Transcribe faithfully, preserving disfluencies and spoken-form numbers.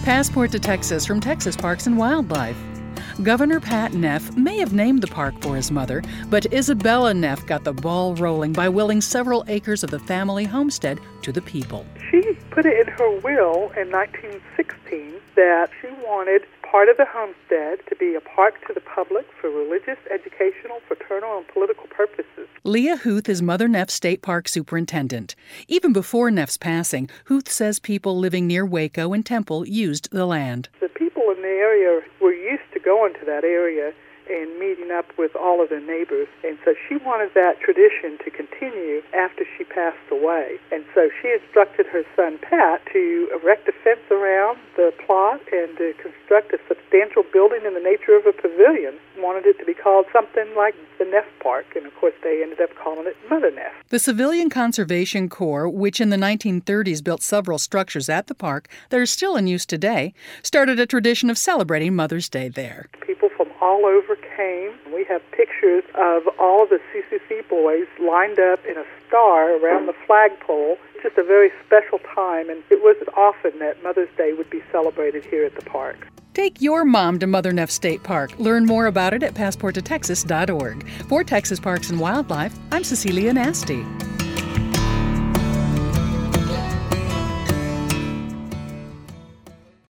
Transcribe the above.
Passport to Texas from Texas Parks and Wildlife. Governor Pat Neff may have named the park for his mother, but Isabella Neff got the ball rolling by willing several acres of the family homestead to the people. She put it in her will in nineteen sixteen that she wanted part of the homestead to be a park to the public for religious, educational, fraternal, and political purposes. Leah Huth is Mother Neff's State Park Superintendent. Even before Neff's passing, Huth says people living near Waco and Temple used the land. The people in the area were used to going to that area and meeting up with all of their neighbors. And so she wanted that tradition to continue after she passed away. And so she instructed her son, Pat, to erect a fence around the plot and to construct a substantial building in the nature of a pavilion. Wanted it to be called something like the Neff Park, and of course they ended up calling it Mother Neff. The Civilian Conservation Corps, which in the nineteen thirties built several structures at the park that are still in use today, started a tradition of celebrating Mother's Day there. People from all over came. We have pictures of all of the C C C boys lined up in a star around the flagpole. Just a very special time, and it wasn't often that Mother's Day would be celebrated here at the park. Take your mom to Mother Neff State Park. Learn more about it at passport to texas dot org. For Texas Parks and Wildlife, I'm Cecilia Nasty.